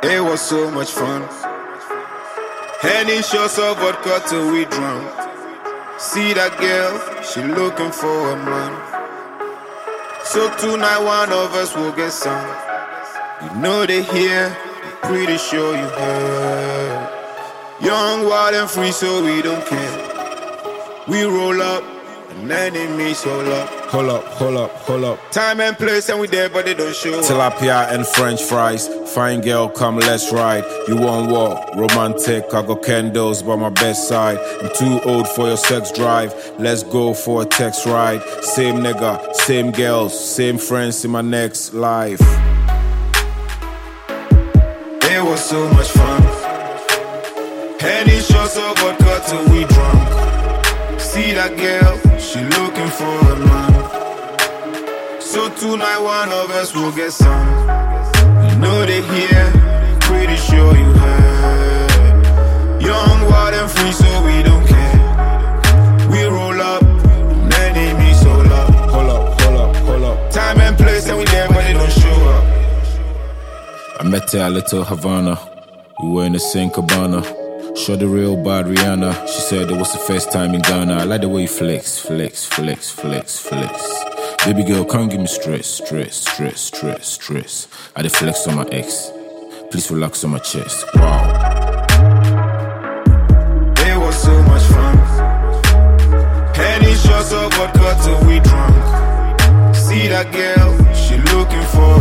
It was so much fun. Henny shots of vodka till we drunk. See that girl, she looking for a man. So tonight one of us will get some. You know they here, I'm pretty sure you heard. Young, wild and free, so we don't care. We roll up, and enemies hold up. Hold up, hold up, hold up. Time and place and we there but they don't show up. Tilapia and French fries. Fine girl, come let's ride. You want what? Romantic, I got candles by my bedside. I'm too old for your sex drive. Let's go for a text ride. Same nigga, same girls, same friends in my next life. It was so much fun. Henny shots of vodka till we drunk. See that girl, she looking for a man. So tonight one of us will get some. You know they here, pretty sure you heard. Young, wild and free, so we don't care. We roll up, and enemies hold up. Hold up, hold up, hold up. Time and place and we there but they don't show up. I met her at Little Havana. We were in the same cabana. Shot the real bad Rihanna. She said it was the first time in Ghana. I like the way you flex, flex, flex, flex, flex. Baby girl, can't give me stress, stress, stress, stress, stress. I did flex on my ex. Please relax on my chest. Wow. It was so much fun. Henny shots of vodka till we drunk. See that girl, she looking for